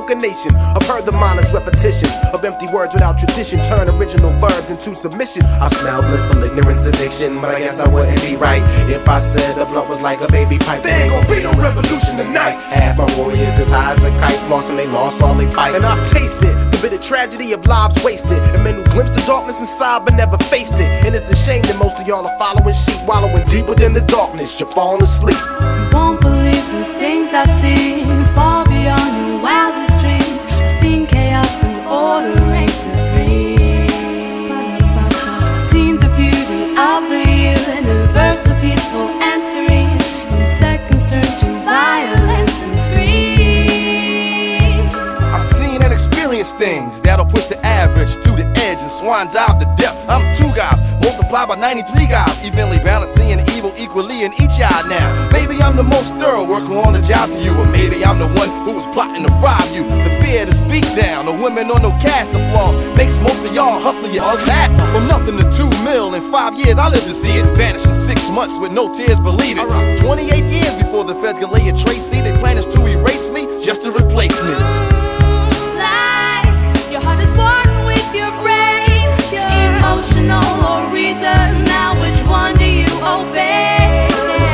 spoke a nation. I've heard the mindless repetition of empty words without tradition turn original verbs into submission. I smell blissful ignorance addiction, but I guess I wouldn't be right if I said a blunt was like a baby pipe. There ain't gonna be no revolution tonight. Half my warriors as high as a kite, lost and they lost all they fight. And I've tasted the bitter tragedy of lives wasted, and men who glimpsed the darkness inside but never faced it. And it's a shame that most of y'all are following sheep, wallowing deep within the darkness. You're falling asleep. You won't believe the things I've seen, far beyond your wildest dreams. I've seen chaos and order reign supreme. I've seen the beauty of the universe so peaceful and serene, in seconds turn to violence and scream. I've seen and experienced things that'll push the average to the edge and swan dive to depth. I'm two guys multiplied by 93 guys, evenly balancing evil equally in each eye now. Maybe I'm the most thorough worker on the job to you, or maybe I'm the one who was plotting to rob you. The fear to speak down, the women on no cash, the flaws makes most of y'all hustle your that. From nothing to 2 mil in 5 years, I live to see it vanish in 6 months with no tears, believe it. 28 years before the feds can lay a trace, see they plan is to erase me just to replace me. Like your heart is born with your brain, emotional or reason. Now which one do you obey?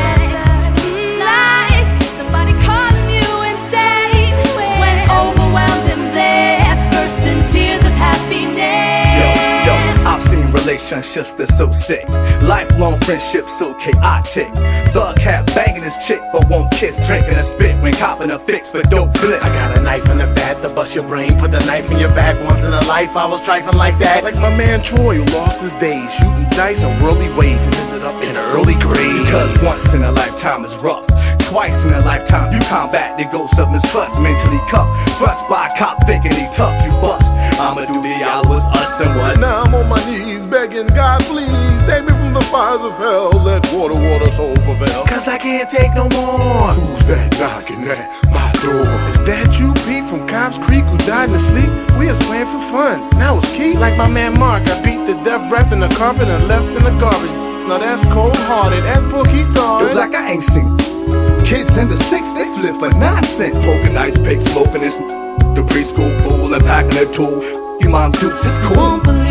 Like somebody calling you insane when overwhelmed and blessed, burst in tears of happiness. Yo, I've seen relationships that's so sick, lifelong friendships so chaotic. Thug cat banging his chick but won't kiss, drinking a spit when copping a fix for dope bliss. I got a knife in the back to bust your brain, put the knife in your back. Once in a life I was trifling like that, like my man Troy who lost his days shooting dice in worldly ways and ended up in an early grave. Because once in a lifetime is rough, twice in a lifetime you combat the ghost of mistrust. Mentally cuffed, thrust by a cop thinking he tough, you bust. I'ma do the hours, us and what? Now I'm on my knees begging God, please save me from the fires of hell. Let water soul prevail. Cause I can't take no more. Who's that knocking at my door? Is that you, Pete, from Cobb's Creek, who died in his sleep? We was playing for fun. Now it's Keith. Like my man Mark, I beat the death rap in the carpet and left in the garbage. Now that's cold-hearted, that's Bookie sorry. Yo, like I ain't seen kids in the 6, they flip for nonsense. Poking ice pick, smoking this. The preschool fool and packing a tool. You mom dukes, it's cool.